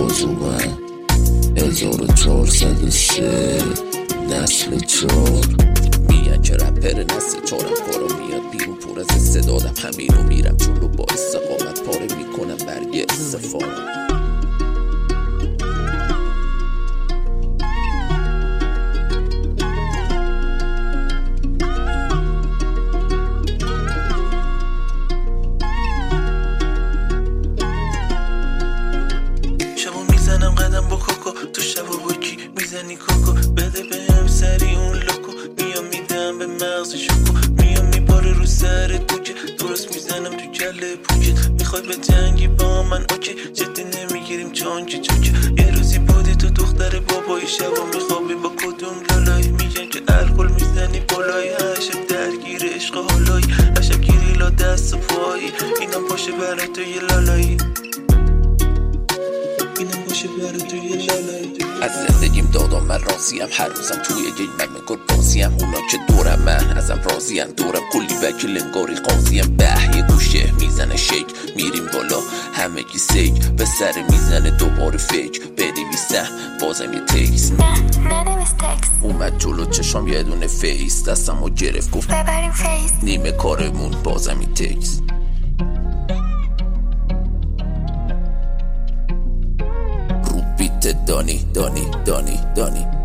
باز اومد 1403 نسل 4. میگن که رپر نسل 4م کارا میاد بیرون پر از استعدادم همینو میرم جلو با استقامت پاره میکنم برگ استفاده. میزنم قدم با کوکو تو شب و بکی میزنی کوکو بده بهم سری اون لوکو میام میدم به مغز شوکو میام میباره رو سر کوچه درست میزنم تو کله پوچه میخوای به جنگی با من اوکی جدی نمیگیریم چانچه چوچه یه روزی بودی تو دختر بابایی شب و میخوابی با کدوم لالایی میگن که الکل میزنی بالایی هشم درگیر عشق حالایی هشم گیری لا دست و پایی اینم باشه برای تو یه لالایی از زندگیم دادم من راضیم هر روزم توی گیم من میگل بازیم اونا که دورم من ازم راضیم دورم کلی وکیل انگاری قاضیم به یه گوشه میزنه شیک میریم بالا همه کی سیک به سر میزنه دوباره فیک بنویسم بازم یه تکس اومد جلو چشام یه دونه فیس دستم و گرفت گفت ببریم فیس نیمه کارمون بازم یه تکس دانی